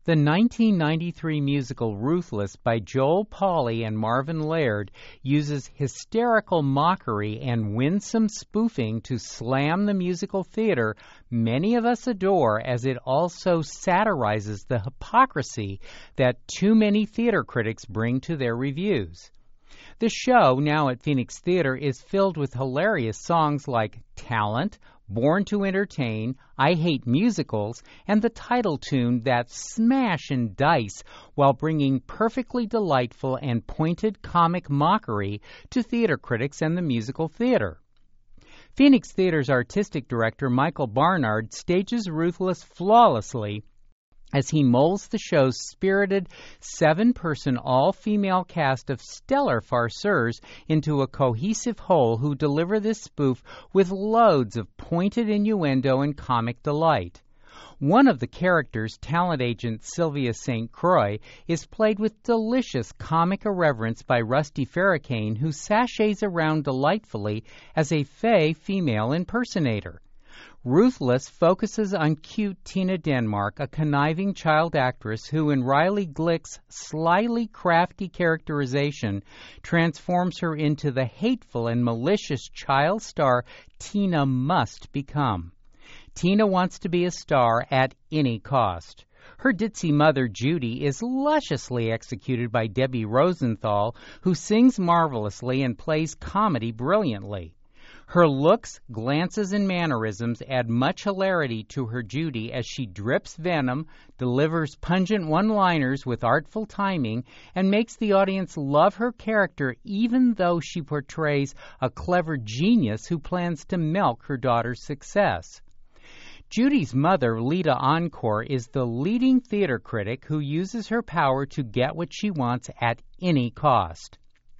The 1993 musical Ruthless by Joel Pauly and Marvin Laird uses hysterical mockery and winsome spoofing to slam the musical theater many of us adore, as it also satirizes the hypocrisy that too many theater critics bring to their reviews. The show, now at Phoenix Theater, is filled with hilarious songs like Talent, Born to Entertain, I Hate Musicals, and the title tune that smash and dice while bringing perfectly delightful and pointed comic mockery to theater critics and the musical theater. Phoenix Theater's artistic director Michael Barnard stages Ruthless flawlessly as he molds the show's spirited 7-person all-female cast of stellar farceurs into a cohesive whole who deliver this spoof with loads of pointed innuendo and comic delight. One of the characters, talent agent Sylvia St. Croix, is played with delicious comic irreverence by Rusty Farrakhan, who sashays around delightfully as a fey female impersonator. Ruthless focuses on cute Tina Denmark, a conniving child actress who, in Riley Glick's slyly crafty characterization, transforms her into the hateful and malicious child star Tina must become. Tina wants to be a star at any cost. Her ditzy mother, Judy, is lusciously executed by Debbie Rosenthal, who sings marvelously and plays comedy brilliantly. Her looks, glances, and mannerisms add much hilarity to her Judy as she drips venom, delivers pungent one-liners with artful timing, and makes the audience love her character even though she portrays a clever genius who plans to milk her daughter's success. Judy's mother, Lita Encore, is the leading theater critic who uses her power to get what she wants at any cost.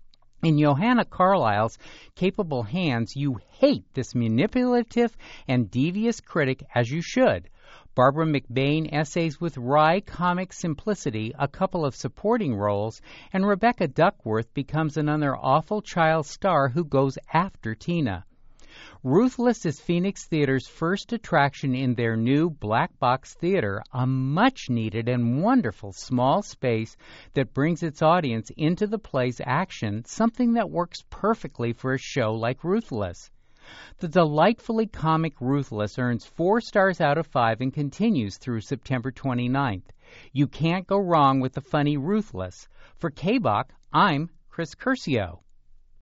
In Johanna Carlyle's capable hands, you hate this manipulative and devious critic, as you should. Barbara McBain essays with wry comic simplicity a couple of supporting roles, and Rebecca Duckworth becomes another awful child star who goes after Tina. Ruthless is Phoenix Theater's first attraction in their new Black Box Theater, a much-needed and wonderful small space that brings its audience into the play's action, something that works perfectly for a show like Ruthless. The delightfully comic Ruthless earns 4 stars out of 5 and continues through September 29th. You can't go wrong with the funny Ruthless. For KBOK, I'm Chris Curcio.